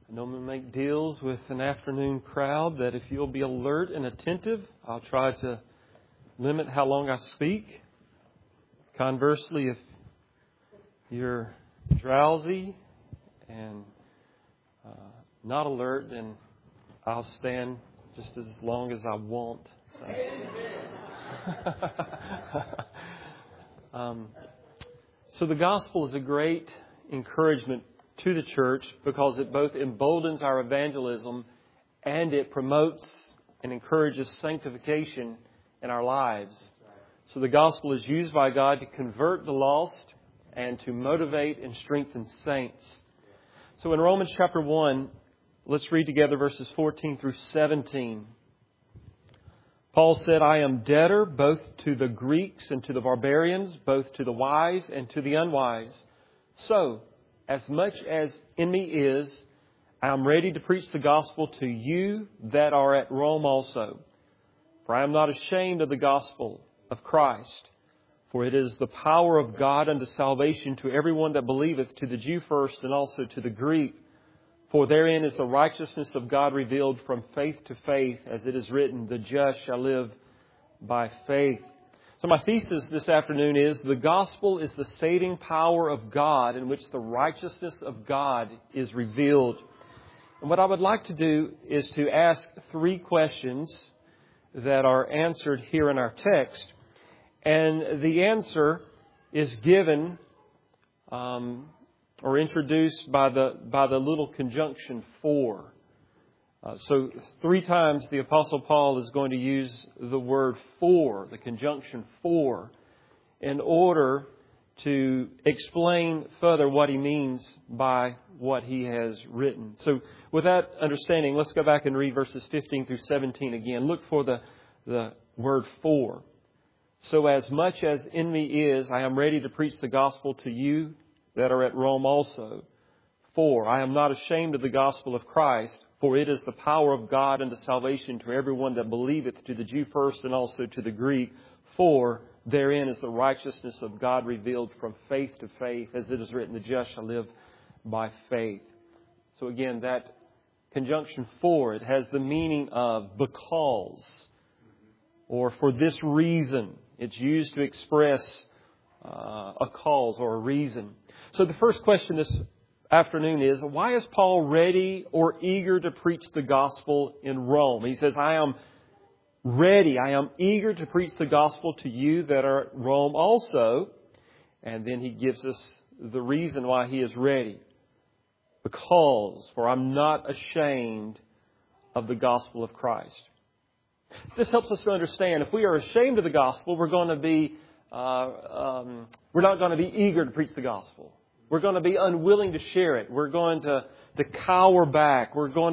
I normally make deals with an afternoon crowd that if you'll be alert and attentive, I'll try to limit how long I speak. Conversely, if you're drowsy and not alert, then I'll stand just as long as I want. So the gospel is a great encouragement to the church because it both emboldens our evangelism and it promotes and encourages sanctification in our lives. So the gospel is used by God to convert the lost and to motivate and strengthen saints. So in Romans chapter 1, let's read together verses 14 through 17. Paul said, I am debtor both to the Greeks and to the barbarians, both to the wise and to the unwise. So, as much as in me is, I am ready to preach the gospel to you that are at Rome also. For I am not ashamed of the gospel of Christ, for it is the power of God unto salvation to everyone that believeth, to the Jew first and also to the Greek. For therein is the righteousness of God revealed from faith to faith, as it is written, the just shall live by faith. So my thesis this afternoon is the gospel is the saving power of God in which the righteousness of God is revealed. And what I would like to do is to ask three questions that are answered here in our text. And the answer is given or introduced by the little conjunction for. So three times the Apostle Paul is going to use the word for, the conjunction for, in order to explain further what he means by what he has written. So with that understanding, let's go back and read verses 15 through 17 again. Look for the word for. So as much as in me is, I am ready to preach the gospel to you that are at Rome also. For I am not ashamed of the gospel of Christ, for it is the power of God unto salvation to everyone that believeth, to the Jew first and also to the Greek. For therein is the righteousness of God revealed from faith to faith, as it is written, the just shall live by faith. So again, that conjunction for, it has the meaning of because, or for this reason. It's used to express a cause or a reason. So the first question this afternoon is, why is Paul ready or eager to preach the gospel in Rome? He says, I am ready, I am eager to preach the gospel to you that are at Rome also. And then he gives us the reason why he is ready. Because, for I'm not ashamed of the gospel of Christ. This helps us to understand if we are ashamed of the gospel, we're going to be we're not going to be eager to preach the gospel. We're going to be unwilling to share it. We're going to cower back. We're not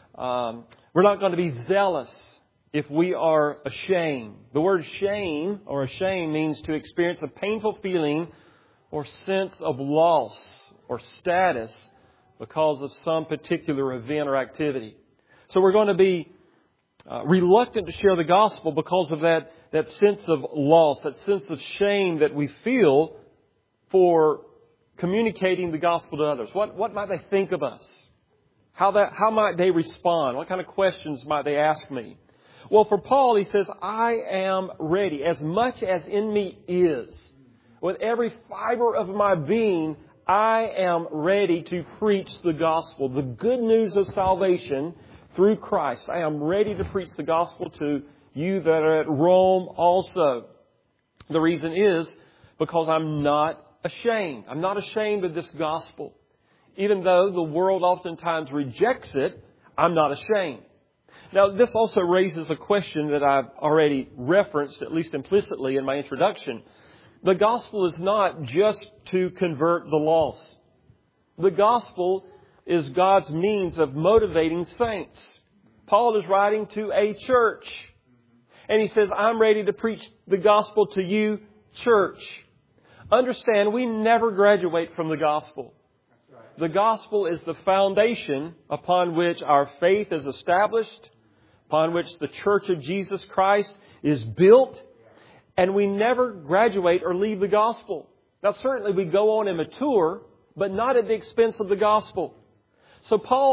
going to be zealous if we are ashamed. The word shame or ashamed means to experience a painful feeling or sense of loss or status because of some particular event or activity. So we're going to be reluctant to share the gospel because of that sense of loss, that sense of shame that we feel for communicating the gospel to others. What might they think of us? How might they respond? What kind of questions might they ask me? Well, for Paul, he says, I am ready, as much as in me is. With every fiber of my being, I am ready to preach the gospel, the good news of salvation through Christ. I am ready to preach the gospel to you that are at Rome also. The reason is because I'm not ashamed. I'm not ashamed of this gospel. Even though the world oftentimes rejects it, I'm not ashamed. Now, this also raises a question that I've already referenced, at least implicitly in my introduction. The gospel is not just to convert the lost. The gospel is God's means of motivating saints. Paul is writing to a church. And he says, I'm ready to preach the gospel to you, church. Understand, we never graduate from the gospel. The gospel is the foundation upon which our faith is established, upon which the church of Jesus Christ is built. And we never graduate or leave the gospel. Now, certainly we go on and mature, but not at the expense of the gospel. So Paul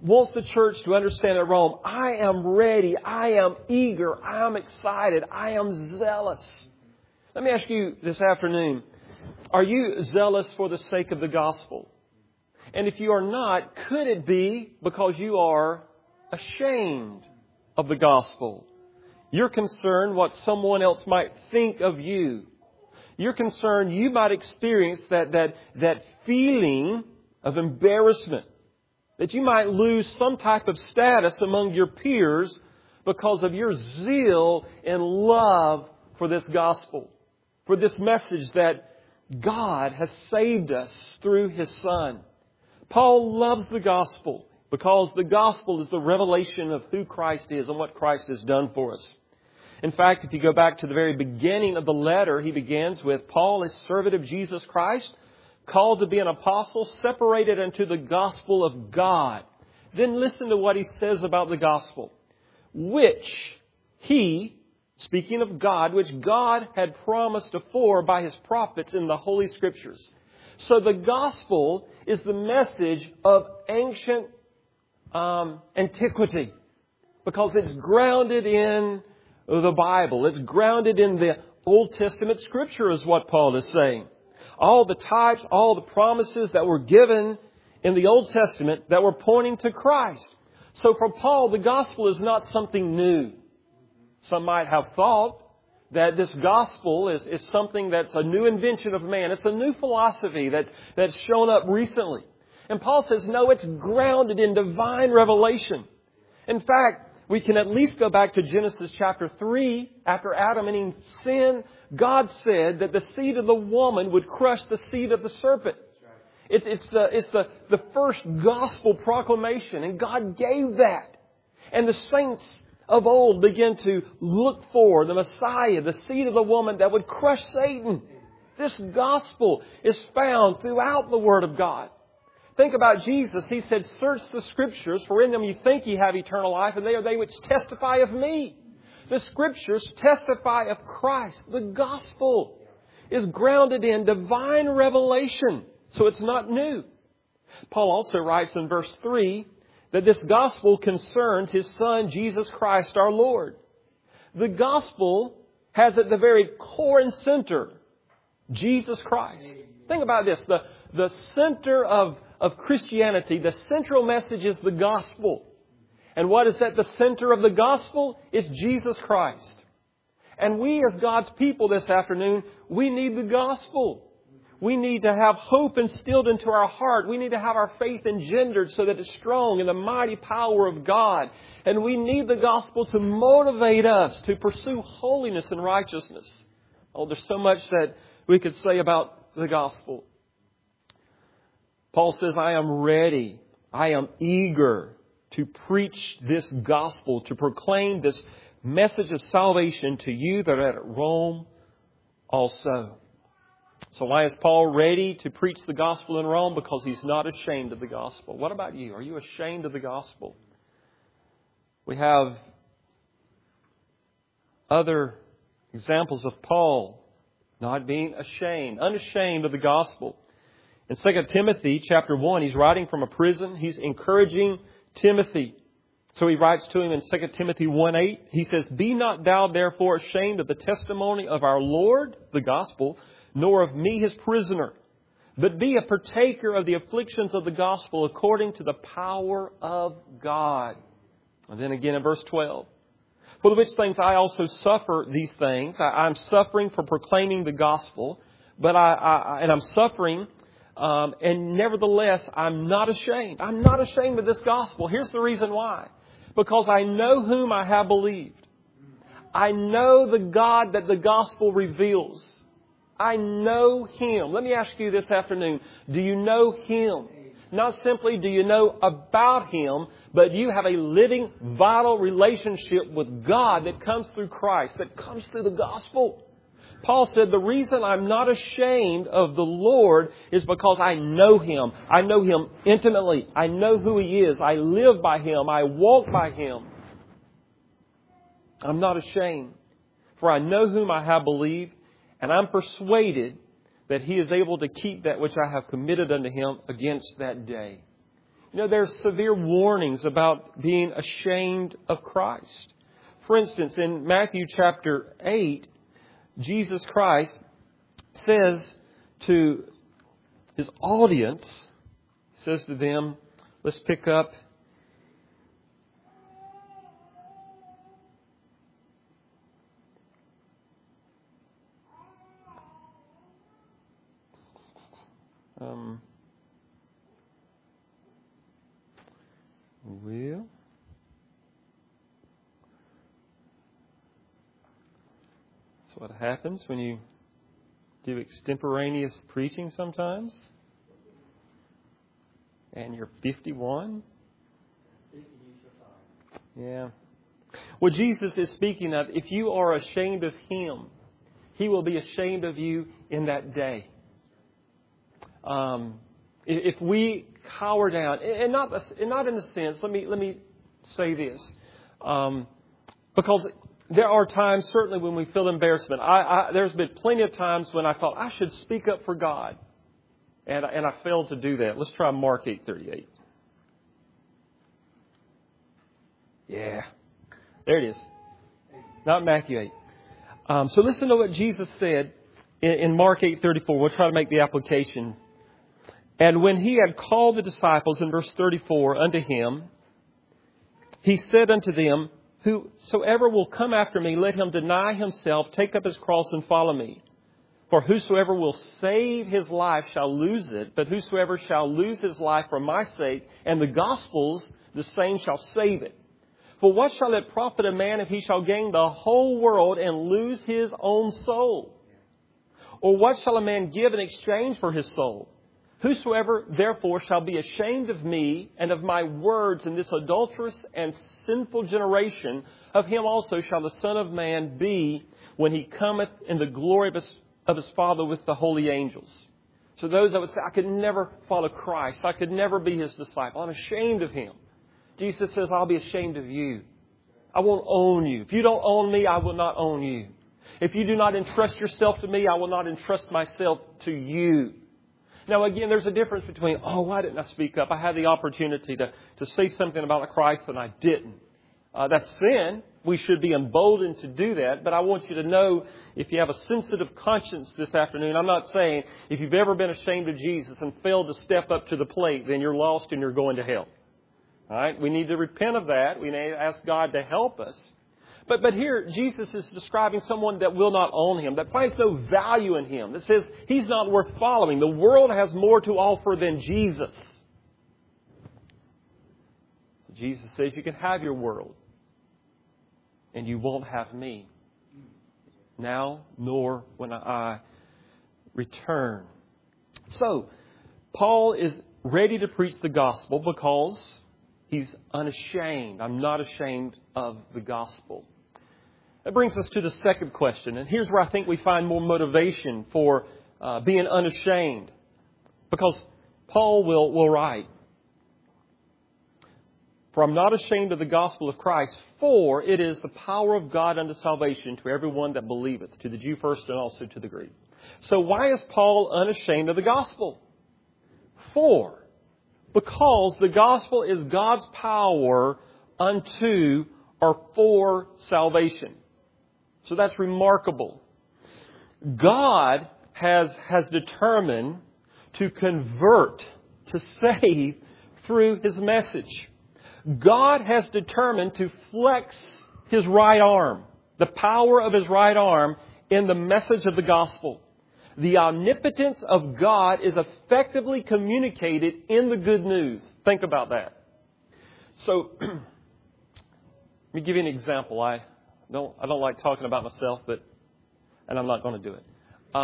wants the church to understand at Rome, I am ready, I am eager, I am excited, I am zealous. Let me ask you this afternoon, are you zealous for the sake of the gospel? And if you are not, could it be because you are ashamed of the gospel? You're concerned what someone else might think of you. You're concerned you might experience that feeling of embarrassment, that you might lose some type of status among your peers because of your zeal and love for this gospel, for this message that God has saved us through His Son. Paul loves the gospel because the gospel is the revelation of who Christ is and what Christ has done for us. In fact, if you go back to the very beginning of the letter, he begins with, Paul, a servant of Jesus Christ, called to be an apostle, separated unto the gospel of God. Then listen to what he says about the gospel. Which he, speaking of God, which God had promised afore by His prophets in the Holy Scriptures. So the gospel is the message of ancient antiquity, because it's grounded in the Bible. It's grounded in the Old Testament Scripture, is what Paul is saying. All the types, all the promises that were given in the Old Testament that were pointing to Christ. So for Paul, the gospel is not something new. Some might have thought that this gospel is something that's a new invention of man. It's a new philosophy that's shown up recently. And Paul says, no, it's grounded in divine revelation. In fact, we can at least go back to Genesis chapter 3. After Adam and Eve sinned, God said that the seed of the woman would crush the seed of the serpent. It's the first gospel proclamation, and God gave that. And the saints of old began to look for the Messiah, the seed of the woman that would crush Satan. This gospel is found throughout the Word of God. Think about Jesus. He said, search the Scriptures, for in them you think ye have eternal life, and they are they which testify of me. The Scriptures testify of Christ. The gospel is grounded in divine revelation, so it's not new. Paul also writes in verse 3 that this gospel concerns His Son, Jesus Christ our Lord. The gospel has at the very core and center Jesus Christ. Think about this. The center of Christianity, the central message is the gospel. And what is at the center of the gospel? It's Jesus Christ. And we as God's people this afternoon, we need the gospel. We need to have hope instilled into our heart. We need to have our faith engendered so that it's strong in the mighty power of God. And we need the gospel to motivate us to pursue holiness and righteousness. Oh, there's so much that we could say about the gospel. Paul says, I am ready. I am eager to preach this gospel, to proclaim this message of salvation to you that are at Rome also. So why is Paul ready to preach the gospel in Rome? Because he's not ashamed of the gospel. What about you? Are you ashamed of the gospel? We have other examples of Paul not being ashamed, unashamed of the gospel. In 2 Timothy chapter 1, he's writing from a prison. He's encouraging Timothy. So he writes to him in 2 Timothy 1:8. He says, be not thou therefore ashamed of the testimony of our Lord, the gospel, nor of me his prisoner, but be a partaker of the afflictions of the gospel according to the power of God. And then again in verse 12. For the which things I also suffer these things. I'm suffering for proclaiming the gospel, but I'm suffering. And nevertheless, I'm not ashamed. I'm not ashamed of this gospel. Here's the reason why. Because I know whom I have believed. I know the God that the gospel reveals. I know Him. Let me ask you this afternoon. Do you know Him? Not simply do you know about Him, but you have a living, vital relationship with God that comes through Christ, that comes through the gospel. Paul said, the reason I'm not ashamed of the Lord is because I know Him. I know Him intimately. I know who He is. I live by Him. I walk by Him. I'm not ashamed, for I know whom I have believed, and I'm persuaded that He is able to keep that which I have committed unto Him against that day. There's severe warnings about being ashamed of Christ. For instance, in Matthew chapter 8, Jesus Christ says to His audience, says to them, let's pick up that's what happens when you do extemporaneous preaching sometimes. And you're 51. Yeah. What Jesus is speaking of, if you are ashamed of Him, He will be ashamed of you in that day. If we cower down, and not in a sense, let me say this, because there are times certainly when we feel embarrassment. There's been plenty of times when I thought I should speak up for God, and I failed to do that. Let's try Mark 8:38. Yeah, there it is. Not Matthew 8. So listen to what Jesus said in Mark 8:34. We'll try to make the application. And when He had called the disciples, in verse 34, unto Him, He said unto them, whosoever will come after me, let him deny himself, take up his cross, and follow me. For whosoever will save his life shall lose it, but whosoever shall lose his life for my sake and the gospel's, the same shall save it. For what shall it profit a man if he shall gain the whole world and lose his own soul? Or what shall a man give in exchange for his soul? Whosoever therefore shall be ashamed of me and of my words in this adulterous and sinful generation, of him also shall the Son of Man be when He cometh in the glory of his Father with the holy angels. So those that would say, I could never follow Christ, I could never be His disciple, I'm ashamed of Him. Jesus says, I'll be ashamed of you. I won't own you. If you don't own me, I will not own you. If you do not entrust yourself to me, I will not entrust myself to you. Now, again, there's a difference between, why didn't I speak up? I had the opportunity to say something about Christ and I didn't. That's sin. We should be emboldened to do that. But I want you to know, if you have a sensitive conscience this afternoon, I'm not saying if you've ever been ashamed of Jesus and failed to step up to the plate, then you're lost and you're going to hell. All right? We need to repent of that. We need to ask God to help us. But here, Jesus is describing someone that will not own Him, that finds no value in Him, that says He's not worth following. The world has more to offer than Jesus. Jesus says you can have your world, and you won't have me. Now, nor when I return. So, Paul is ready to preach the gospel because he's unashamed. I'm not ashamed of the gospel. That brings us to the second question. And here's where I think we find more motivation for being unashamed. Because Paul will write, for I'm not ashamed of the gospel of Christ, for it is the power of God unto salvation to everyone that believeth, to the Jew first and also to the Greek. So why is Paul unashamed of the gospel? Because the gospel is God's power unto or for salvation. So that's remarkable. God has determined to convert, to save through His message. God has determined to flex His right arm, the power of His right arm, in the message of the gospel. The omnipotence of God is effectively communicated in the good news. Think about that. So, let me give you an example. I don't like talking about myself, and I'm not going to do it.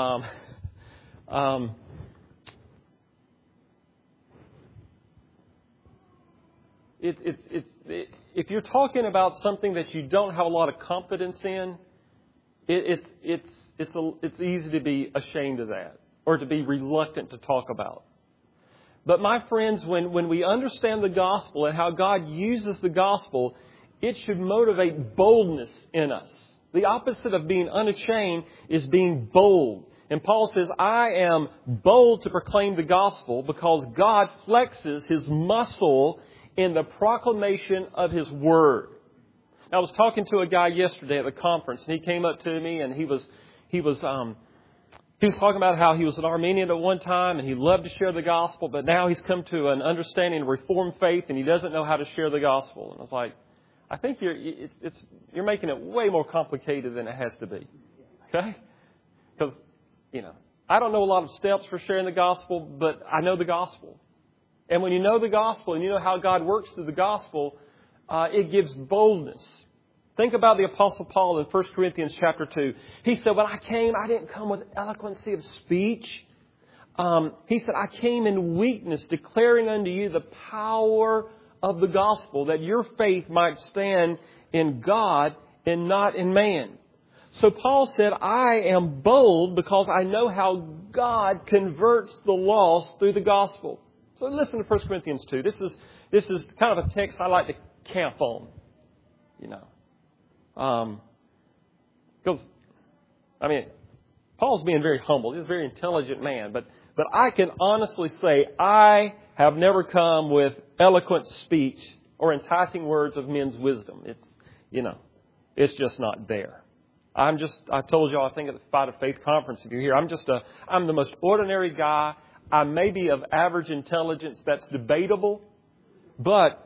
If you're talking about something that you don't have a lot of confidence in, it's easy to be ashamed of that or to be reluctant to talk about. But my friends, when we understand the gospel and how God uses the gospel, it should motivate boldness in us. The opposite of being unashamed is being bold. And Paul says, I am bold to proclaim the gospel because God flexes His muscle in the proclamation of His word. I was talking to a guy yesterday at the conference, and he came up to me, and he was talking about how he was an Armenian at one time, and he loved to share the gospel, but now he's come to an understanding of Reformed faith, and he doesn't know how to share the gospel. And I was like, I think you're making it way more complicated than it has to be. Okay? Because, I don't know a lot of steps for sharing the gospel, but I know the gospel. And when you know the gospel and you know how God works through the gospel, it gives boldness. Think about the Apostle Paul in 1 Corinthians chapter 2. He said, when I came, I didn't come with eloquency of speech. He said, I came in weakness, declaring unto you the power of the gospel, that your faith might stand in God and not in man. So Paul said, I am bold because I know how God converts the lost through the gospel. So listen to 1 Corinthians 2. This is kind of a text I like to camp on, because, Paul's being very humble. He's a very intelligent man, but I can honestly say I have never come with eloquent speech or enticing words of men's wisdom. It's just not there. I told y'all, I think at the Fight of Faith conference, if you're here, I'm the most ordinary guy. I may be of average intelligence. That's debatable. But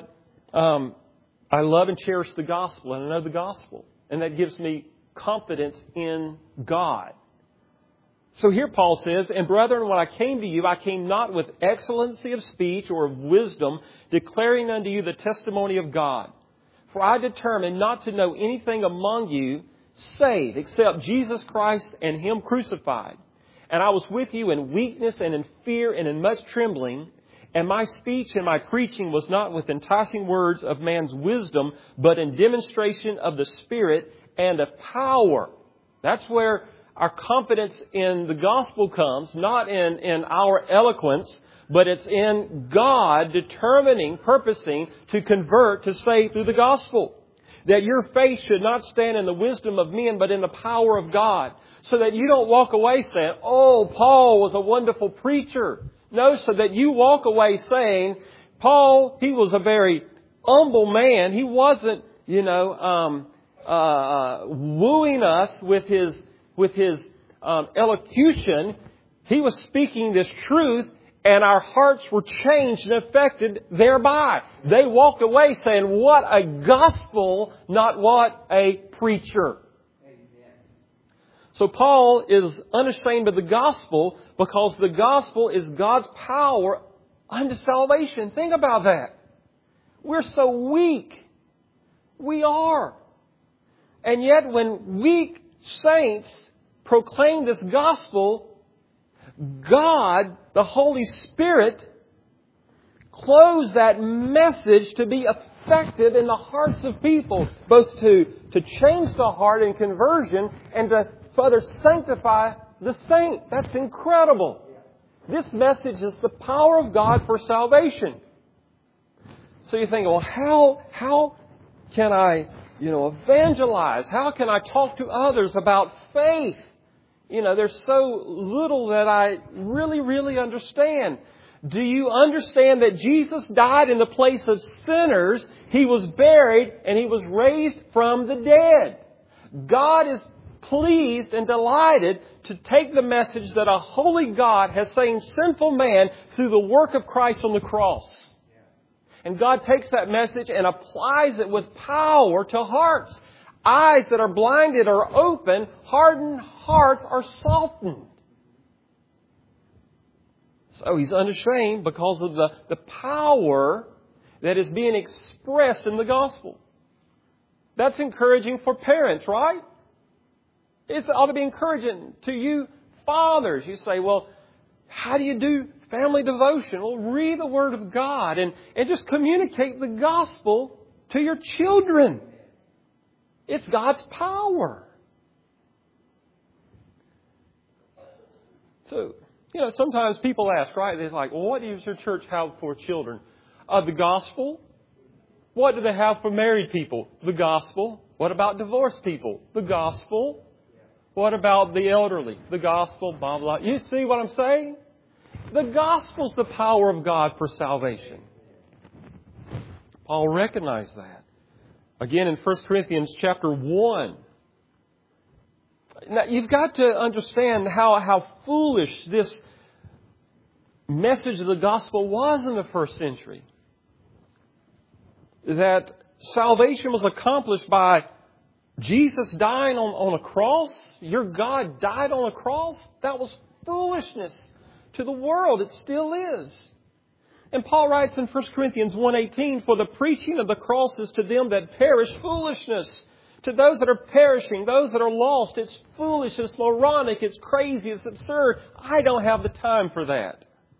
I love and cherish the gospel, and I know the gospel. And that gives me confidence in God. So here Paul says, and brethren, when I came to you, I came not with excellency of speech or of wisdom, declaring unto you the testimony of God. For I determined not to know anything among you save except Jesus Christ and Him crucified. And I was with you in weakness and in fear and in much trembling. And my speech and my preaching was not with enticing words of man's wisdom, but in demonstration of the Spirit and of power. That's where our confidence in the gospel comes, not in our eloquence, but it's in God determining, purposing to convert, to save through the gospel. That your faith should not stand in the wisdom of men, but in the power of God. So that you don't walk away saying, oh, Paul was a wonderful preacher. No, so that you walk away saying, Paul, he was a very humble man. He wasn't, wooing us with his elocution. He was speaking this truth, and our hearts were changed and affected thereby. They walked away saying, what a gospel, not what a preacher. So Paul is unashamed of the gospel because the gospel is God's power unto salvation. Think about that. We're so weak. We are. And yet when weak saints proclaim this gospel, God, the Holy Spirit, clothes that message to be effective in the hearts of people, both to change the heart in conversion and to further sanctify the saint. That's incredible. This message is the power of God for salvation. So you think, well, how can I, evangelize? How can I talk to others about faith? There's so little that I really, really understand. Do you understand that Jesus died in the place of sinners? He was buried and He was raised from the dead. God is pleased and delighted to take the message that a holy God has saved sinful man through the work of Christ on the cross. And God takes that message and applies it with power to hearts. Eyes that are blinded are open. Hardened hearts are softened. So He's unashamed because of the power that is being expressed in the gospel. That's encouraging for parents, right? It ought to be encouraging to you fathers. You say, well, how do you do family devotion? Well, read the Word of God and just communicate the gospel to your children. It's God's power. So, sometimes people ask, right? They're like, well, what does your church have for children? The gospel. What do they have for married people? The gospel. What about divorced people? The gospel. What about the elderly? The gospel, blah, blah. You see what I'm saying? The gospel's the power of God for salvation. Paul recognized that. Again, in 1 Corinthians chapter 1. Now, you've got to understand how foolish this message of the gospel was in the first century. That salvation was accomplished by Jesus dying on a cross. Your God died on a cross. That was foolishness to the world. It still is. And Paul writes in 1 Corinthians 1:18, "For the preaching of the cross is to them that perish foolishness. To those that are perishing, those that are lost, it's foolish, it's moronic, it's crazy, it's absurd. I don't have the time for that.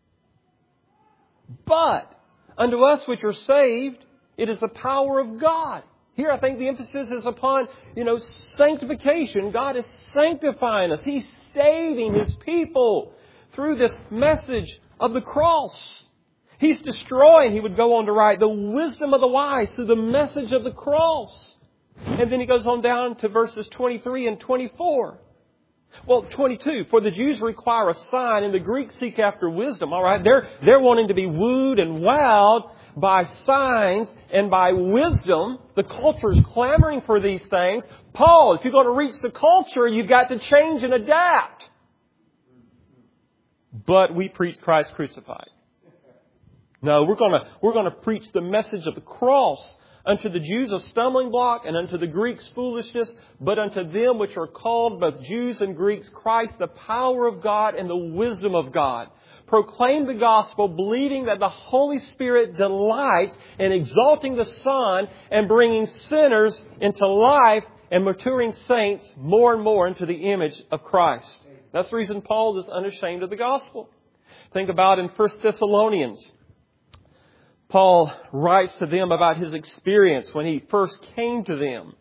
But unto us which are saved, it is the power of God." Here I think the emphasis is upon, sanctification. God is sanctifying us. He's saving His people through this message of the cross. He's destroying, he would go on to write, the wisdom of the wise through the message of the cross. And then he goes on down to verses 23 and 24. Well, 22, "For the Jews require a sign and the Greeks seek after wisdom." All right, they're wanting to be wooed and wowed by signs and by wisdom. The culture is clamoring for these things. Paul, if you're going to reach the culture, you've got to change and adapt. But we preach Christ crucified. No, we're going to preach the message of the cross. "Unto the Jews a stumbling block, and unto the Greeks foolishness, but unto them which are called, both Jews and Greeks, Christ the power of God and the wisdom of God. Proclaim the gospel, believing that the Holy Spirit delights in exalting the Son and bringing sinners into life and maturing saints more and more into the image of Christ." That's the reason Paul is unashamed of the gospel. Think about in 1 Thessalonians. Paul writes to them about his experience when he first came to them.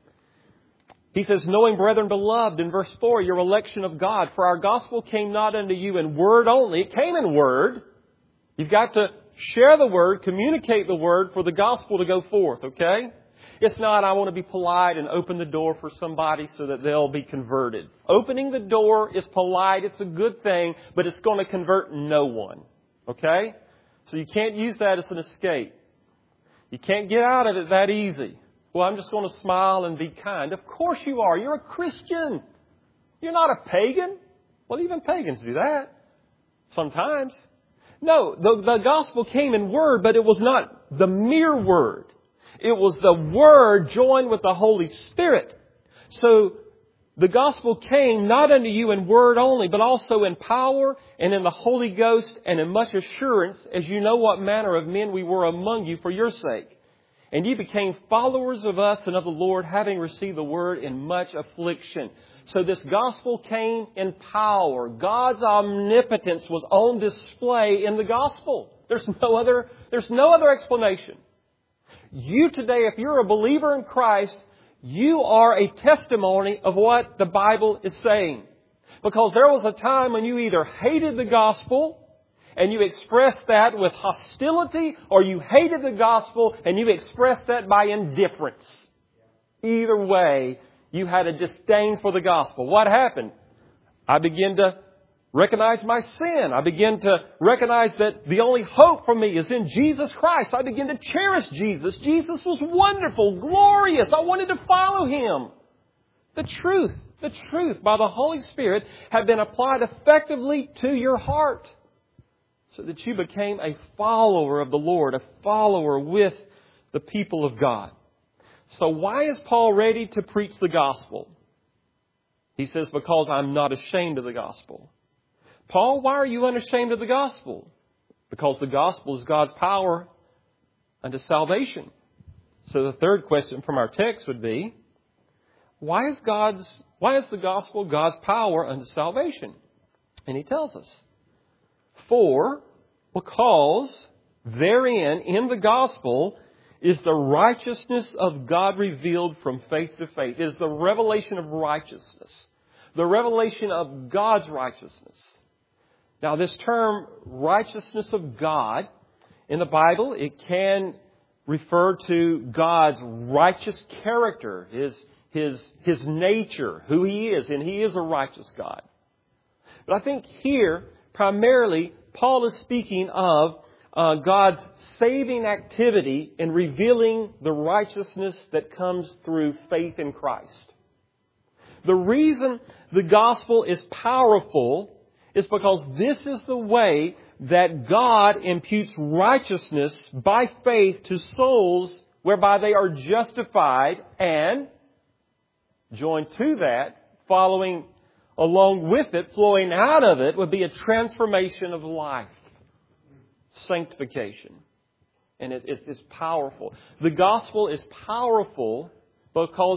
He says, "Knowing, brethren beloved," in verse 4, "your election of God, for our gospel came not unto you in word only." It came in word. You've got to share the word, communicate the word for the gospel to go forth, okay? It's not, I want to be polite and open the door for somebody so that they'll be converted. Opening the door is polite, it's a good thing, but it's going to convert no one, okay? So you can't use that as an escape. You can't get out of it that easy. Well, I'm just going to smile and be kind. Of course you are. You're a Christian. You're not a pagan. Well, even pagans do that sometimes. No, the gospel came in word, but it was not the mere word. It was the word joined with the Holy Spirit. So the gospel came not unto you in word only, but also in power and in the Holy Ghost and in much assurance, as you know what manner of men we were among you for your sake. And ye became followers of us and of the Lord, having received the word in much affliction. So this gospel came in power. God's omnipotence was on display in the gospel. There's no other explanation. You today, if you're a believer in Christ, you are a testimony of what the Bible is saying. Because there was a time when you either hated the gospel and you expressed that with hostility, or you hated the gospel and you expressed that by indifference. Either way, you had a disdain for the gospel. What happened? I began to recognize my sin. I began to recognize that the only hope for me is in Jesus Christ. I began to cherish Jesus. Jesus was wonderful, glorious. I wanted to follow Him. The truth by the Holy Spirit had been applied effectively to your heart so that you became a follower of the Lord, a follower with the people of God. So why is Paul ready to preach the gospel? He says, because I'm not ashamed of the gospel. Paul, why are you unashamed of the gospel? Because the gospel is God's power unto salvation. So the third question from our text would be, why is the gospel God's power unto salvation? And he tells us, because therein, in the gospel, is the righteousness of God revealed from faith to faith. It is the revelation of righteousness. The revelation of God's righteousness. Now, this term, righteousness of God, in the Bible, it can refer to God's righteous character, His nature, who He is, and He is a righteous God. But I think here, primarily, Paul is speaking of God's saving activity in revealing the righteousness that comes through faith in Christ. The reason the gospel is powerful is because this is the way that God imputes righteousness by faith to souls whereby they are justified, and joined to that, following along with it, flowing out of it, would be a transformation of life. Sanctification. And it's powerful. The gospel is powerful because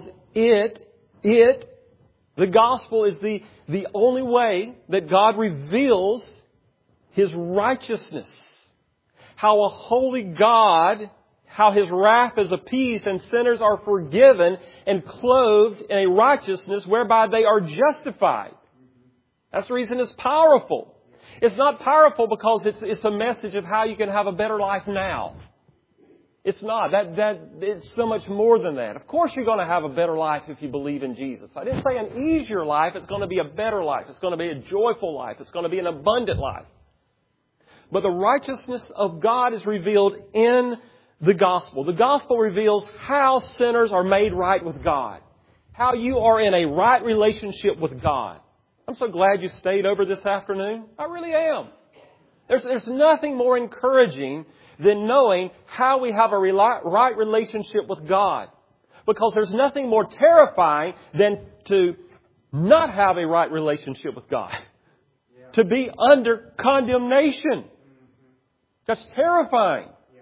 the gospel is the only way that God reveals His righteousness. How a holy God, how His wrath is appeased and sinners are forgiven and clothed in a righteousness whereby they are justified. That's the reason it's powerful. It's not powerful because it's a message of how you can have a better life now. It's not. It's so much more than that. Of course you're going to have a better life if you believe in Jesus. I didn't say an easier life. It's going to be a better life. It's going to be a joyful life. It's going to be an abundant life. But the righteousness of God is revealed in the gospel. The gospel reveals how sinners are made right with God. How you are in a right relationship with God. I'm so glad you stayed over this afternoon. I really am. There's nothing more encouraging than knowing how we have a right relationship with God. Because there's nothing more terrifying than to not have a right relationship with God. Yeah. To be under condemnation. That's terrifying. Yeah.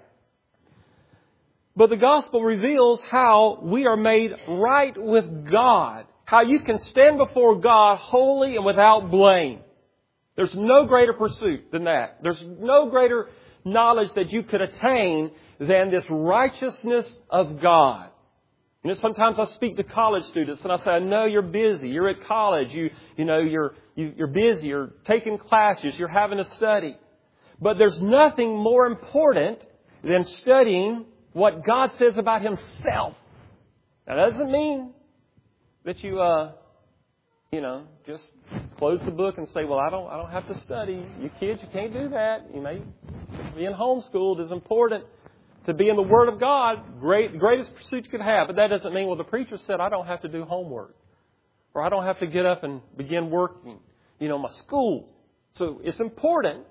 But the gospel reveals how we are made right with God. How you can stand before God holy and without blame. There's no greater pursuit than that. There's no greater knowledge that you could attain than this righteousness of God. You know, sometimes I speak to college students and I say, I know you're busy. You're at college. You're busy. You're taking classes. You're having to study. But there's nothing more important than studying what God says about Himself. Now, that doesn't mean that you just close the book and say, well, I don't have to study. You kids, you can't do that. You may being homeschooled is important to be in the Word of God. Greatest pursuit you could have. But that doesn't mean, well, the preacher said I don't have to do homework. Or I don't have to get up and begin working, my school. So it's important.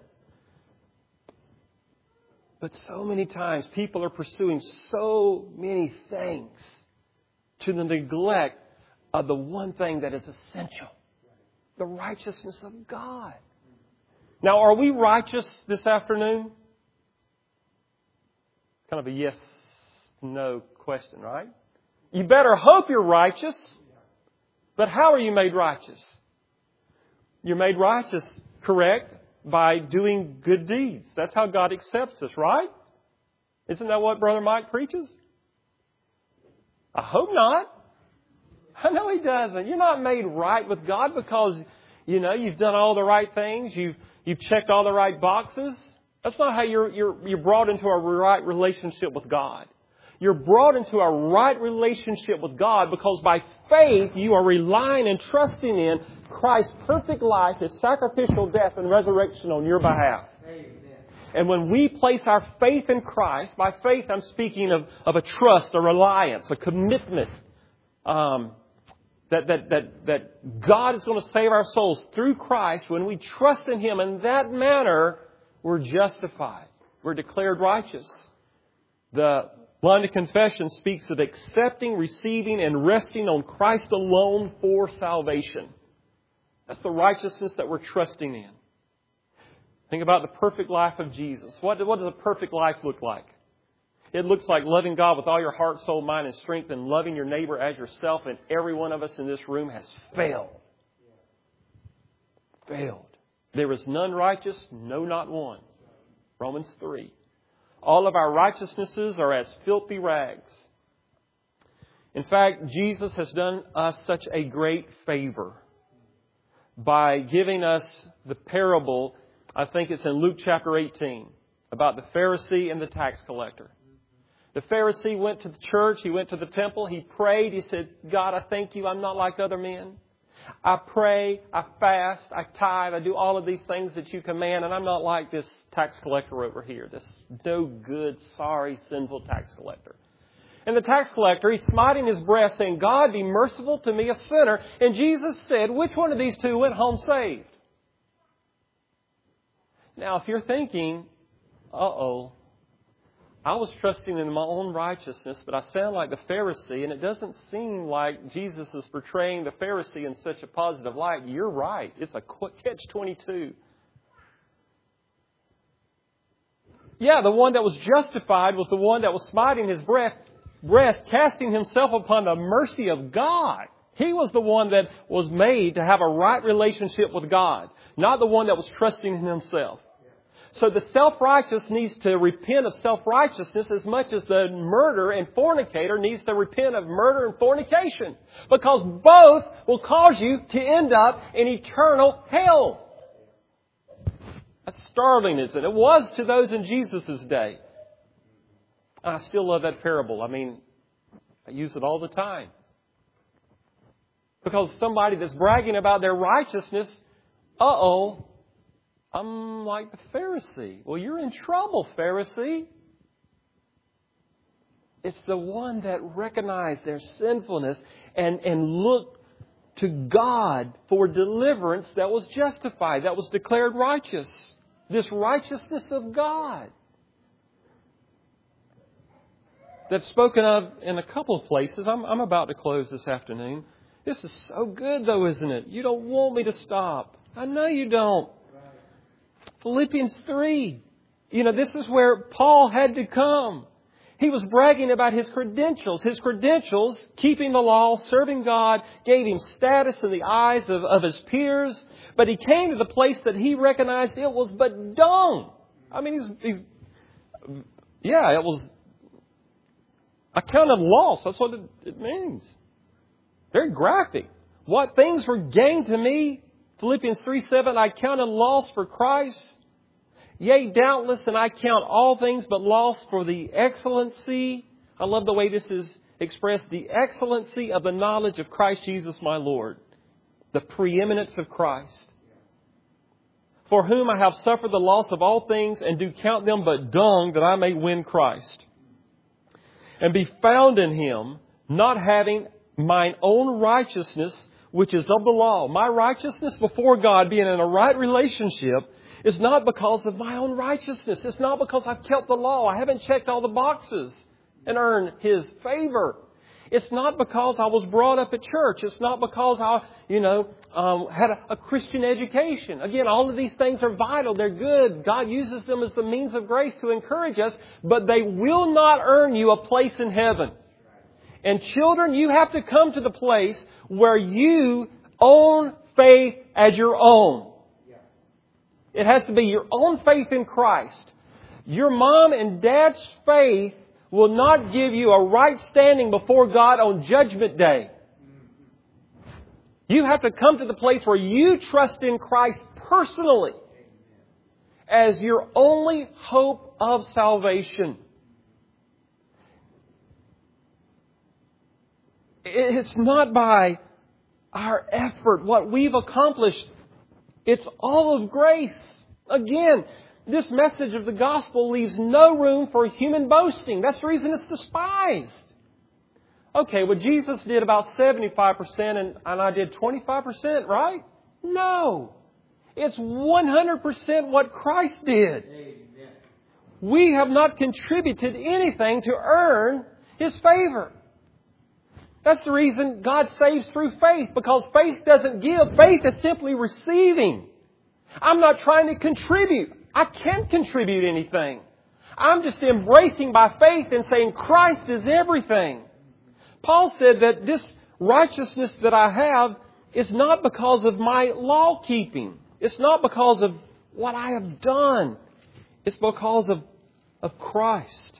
But so many times people are pursuing so many things to the neglect of the one thing that is essential. The righteousness of God. Now, are we righteous this afternoon? Kind of a yes-no question, right? You better hope you're righteous. But how are you made righteous? You're made righteous, correct, by doing good deeds. That's how God accepts us, right? Isn't that what Brother Mike preaches? I hope not. I know he doesn't. You're not made right with God because, you've done all the right things. You've checked all the right boxes. That's not how you're brought into a right relationship with God. You're brought into a right relationship with God because by faith you are relying and trusting in Christ's perfect life, His sacrificial death and resurrection on your behalf. Amen. And when we place our faith in Christ, by faith I'm speaking of a trust, a reliance, a commitment, that God is going to save our souls through Christ. When we trust in Him in that manner, we're justified. We're declared righteous. The London Confession speaks of accepting, receiving, and resting on Christ alone for salvation. That's the righteousness that we're trusting in. Think about the perfect life of Jesus. What does a perfect life look like? It looks like loving God with all your heart, soul, mind, and strength, and loving your neighbor as yourself. And every one of us in this room has failed. Failed. There is none righteous, no, not one. Romans 3. All of our righteousnesses are as filthy rags. In fact, Jesus has done us such a great favor by giving us the parable, I think it's in Luke chapter 18, about the Pharisee and the tax collector. The Pharisee went to the church. He went to the temple. He prayed. He said, God, I thank you. I'm not like other men. I pray. I fast. I tithe. I do all of these things that you command. And I'm not like this tax collector over here. This no good, sorry, sinful tax collector. And the tax collector, he's smiting his breast saying, God, be merciful to me, a sinner. And Jesus said, which one of these two went home saved? Now, if you're thinking, I was trusting in my own righteousness, but I sound like the Pharisee, and it doesn't seem like Jesus is portraying the Pharisee in such a positive light. You're right. It's a catch-22. Yeah, the one that was justified was the one that was smiting his breast, casting himself upon the mercy of God. He was the one that was made to have a right relationship with God, not the one that was trusting in himself. So the self-righteous needs to repent of self-righteousness as much as the murderer and fornicator needs to repent of murder and fornication. Because both will cause you to end up in eternal hell. That's startling, isn't it? It was to those in Jesus' day. I still love that parable. I mean, I use it all the time. Because somebody that's bragging about their righteousness, I'm like the Pharisee. Well, you're in trouble, Pharisee. It's the one that recognized their sinfulness and looked to God for deliverance that was justified, that was declared righteous. This righteousness of God. That's spoken of in a couple of places. I'm about to close this afternoon. This is so good, though, isn't it? You don't want me to stop. I know you don't. Philippians 3. This is where Paul had to come. He was bragging about his credentials. His credentials, keeping the law, serving God, gave him status in the eyes of his peers. But he came to the place that he recognized it was but dung. I mean, it was... I counted loss. That's what it means. Very graphic. What things were gained to me, Philippians 3:7, I counted loss for Christ. Yea, doubtless, and I count all things but loss for the excellency. I love the way this is expressed. The excellency of the knowledge of Christ Jesus my Lord. The preeminence of Christ. For whom I have suffered the loss of all things and do count them but dung that I may win Christ. And be found in Him, not having mine own righteousness, which is of the law. My righteousness before God, being in a right relationship, is not because of my own righteousness. It's not because I've kept the law. I haven't checked all the boxes and earned His favor. It's not because I was brought up at church. It's not because I, had a Christian education. Again, all of these things are vital. They're good. God uses them as the means of grace to encourage us, but they will not earn you a place in heaven. And children, you have to come to the place where you own faith as your own. It has to be your own faith in Christ. Your mom and dad's faith will not give you a right standing before God on Judgment Day. You have to come to the place where you trust in Christ personally as your only hope of salvation. It's not by our effort, what we've accomplished. It's all of grace. Again, this message of the gospel leaves no room for human boasting. That's the reason it's despised. Okay, well, Jesus did about 75% and I did 25%, right? No. It's 100% what Christ did. Amen. We have not contributed anything to earn His favor. That's the reason God saves through faith, because faith doesn't give. Faith is simply receiving. I'm not trying to contribute. I can't contribute anything. I'm just embracing by faith and saying Christ is everything. Paul said that this righteousness that I have is not because of my law keeping. It's not because of what I have done. It's because of Christ.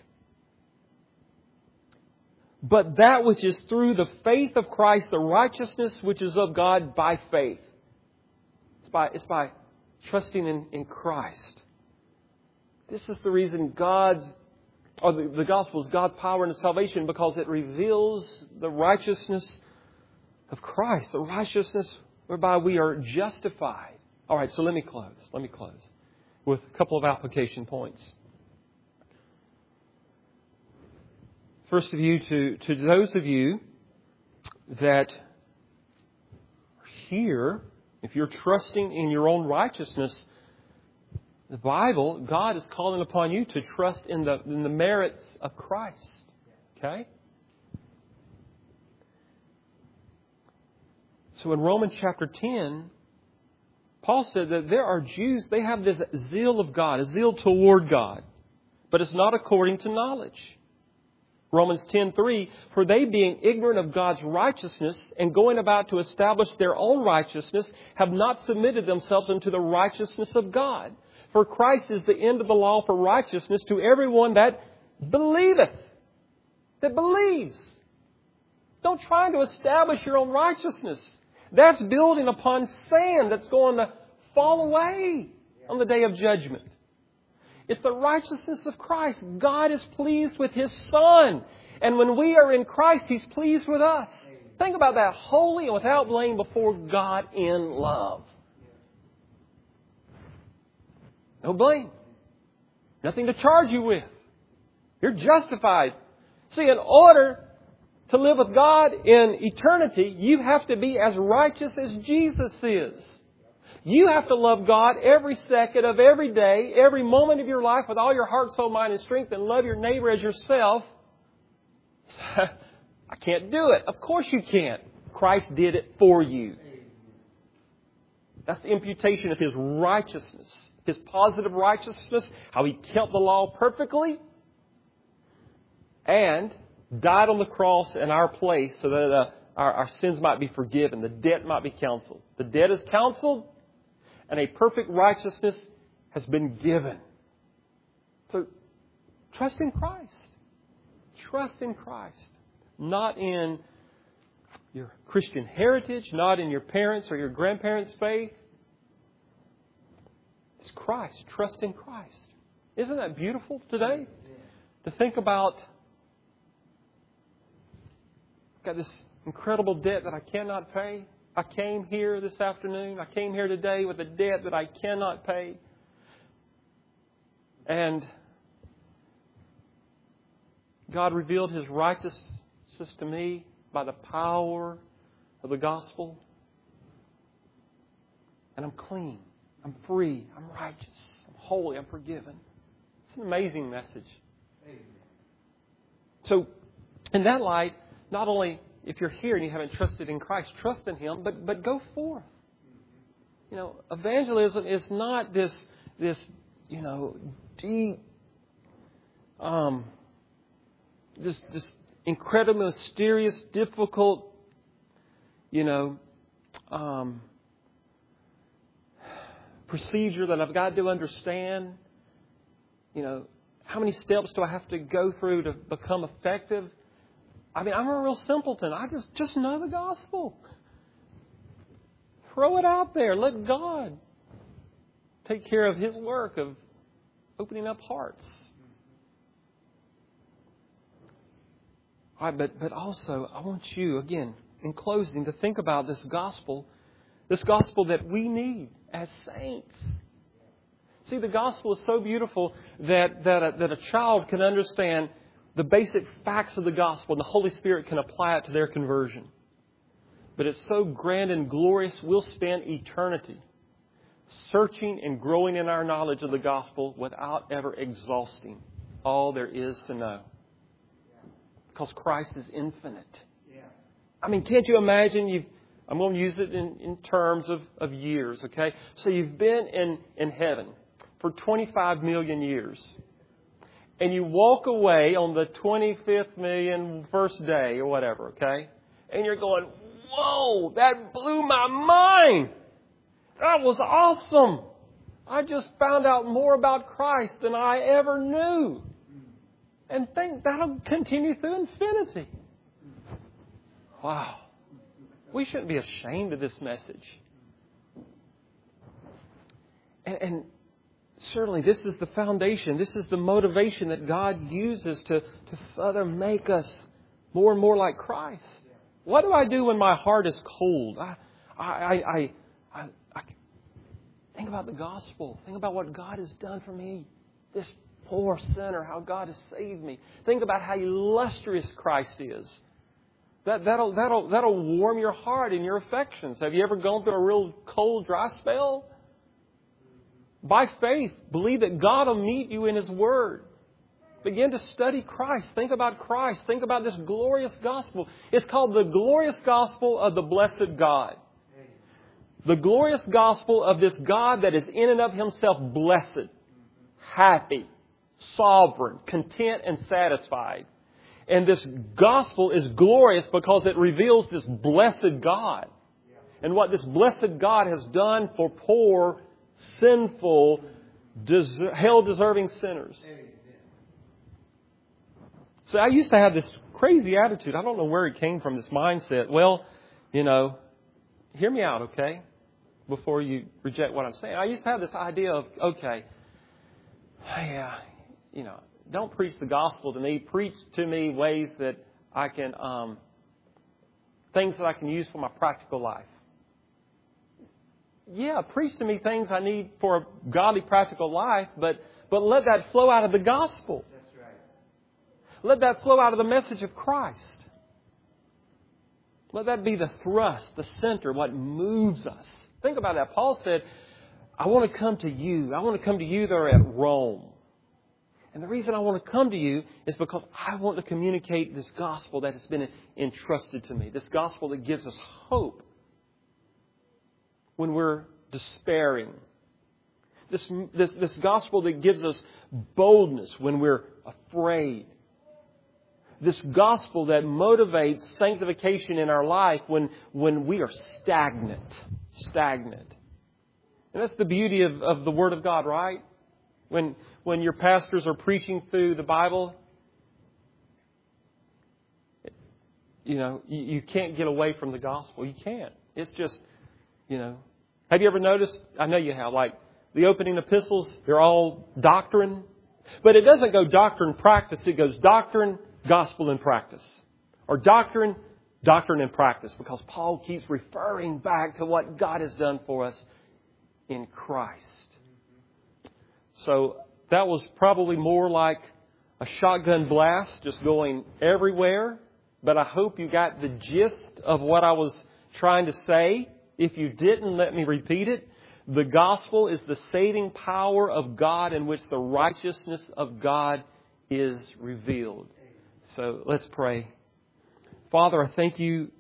But that which is through the faith of Christ, the righteousness which is of God by faith. It's by trusting in Christ. This is the reason God's or the gospel is God's power and salvation because it reveals the righteousness of Christ, the righteousness whereby we are justified. All right, so let me close with a couple of application points. First of you, to those of you that are here, if you're trusting in your own righteousness, the Bible, God is calling upon you to trust in the merits of Christ. Okay? So in Romans chapter 10, Paul said that there are Jews, they have this zeal of God, a zeal toward God, but it's not according to knowledge. Romans 10:3, for they being ignorant of God's righteousness and going about to establish their own righteousness, have not submitted themselves unto the righteousness of God. For Christ is the end of the law for righteousness to everyone that believeth. That believes. Don't try to establish your own righteousness. That's building upon sand that's going to fall away on the day of judgment. It's the righteousness of Christ. God is pleased with His Son. And when we are in Christ, He's pleased with us. Think about that. Holy and without blame before God in love. No blame. Nothing to charge you with. You're justified. See, in order to live with God in eternity, you have to be as righteous as Jesus is. You have to love God every second of every day, every moment of your life with all your heart, soul, mind, and strength, and love your neighbor as yourself. I can't do it. Of course you can't. Christ did it for you. That's the imputation of His righteousness, His positive righteousness, how He kept the law perfectly and died on the cross in our place so that our sins might be forgiven. The debt might be canceled. The debt is canceled and a perfect righteousness has been given. So, trust in Christ. Trust in Christ. Not in your Christian heritage, not in your parents' or your grandparents' faith. It's Christ. Trust in Christ. Isn't that beautiful today? To think about, I've got this incredible debt that I cannot pay. I came here this afternoon. I came here today with a debt that I cannot pay. And God revealed His righteousness to me by the power of the gospel. And I'm clean. I'm free. I'm righteous. I'm holy. I'm forgiven. It's an amazing message. So, in that light, not only if you're here and you haven't trusted in Christ, trust in Him, but go forth. You know, evangelism is not this deep, this incredibly mysterious, difficult, procedure that I've got to understand. How many steps do I have to go through to become effective? I mean, I'm a real simpleton. I just know the gospel. Throw it out there. Let God take care of His work of opening up hearts. All right, but also, I want you, again, in closing, to think about this gospel that we need as saints. See, the gospel is so beautiful that a child can understand the basic facts of the gospel, and the Holy Spirit can apply it to their conversion. But it's so grand and glorious, we'll spend eternity searching and growing in our knowledge of the gospel without ever exhausting all there is to know. Because Christ is infinite. I mean, can't you imagine? I'm going to use it in terms of years, okay? So you've been in heaven for 25 million years. And you walk away on the 25th million first day or whatever, okay? And you're going, whoa, that blew my mind. That was awesome. I just found out more about Christ than I ever knew. And think that'll continue through infinity. Wow. We shouldn't be ashamed of this message. And certainly this is the foundation. This is the motivation that God uses to further make us more and more like Christ. What do I do when my heart is cold? I think about the gospel. Think about what God has done for me. This poor sinner, how God has saved me. Think about how illustrious Christ is. That'll warm your heart and your affections. Have you ever gone through a real cold, dry spell? By faith, believe that God will meet you in His Word. Begin to study Christ. Think about Christ. Think about this glorious gospel. It's called the glorious gospel of the blessed God. The glorious gospel of this God that is in and of Himself blessed, happy, sovereign, content and satisfied. And this gospel is glorious because it reveals this blessed God. And what this blessed God has done for poor, sinful, hell-deserving sinners. So I used to have this crazy attitude. I don't know where it came from, this mindset. Well, hear me out, okay? Before you reject what I'm saying. I used to have this idea of, okay, don't preach the gospel to me. Preach to me ways that I can, things that I can use for my practical life. Yeah, preach to me things I need for a godly, practical life, but let that flow out of the gospel. That's right. Let that flow out of the message of Christ. Let that be the thrust, the center, what moves us. Think about that. Paul said, I want to come to you. I want to come to you there at Rome. And the reason I want to come to you is because I want to communicate this gospel that has been entrusted to me. This gospel that gives us hope when we're despairing. This gospel that gives us boldness when we're afraid. This gospel that motivates sanctification in our life when we are stagnant. And that's the beauty of the Word of God, right? When your pastors are preaching through the Bible, you can't get away from the gospel. You can't. It's just, Have you ever noticed? I know you have. Like the opening epistles, they're all doctrine. But it doesn't go doctrine, practice. It goes doctrine, gospel, and practice. Or doctrine, and practice. Because Paul keeps referring back to what God has done for us in Christ. So that was probably more like a shotgun blast just going everywhere. But I hope you got the gist of what I was trying to say. If you didn't, let me repeat it. The gospel is the saving power of God in which the righteousness of God is revealed. So let's pray. Father, I thank you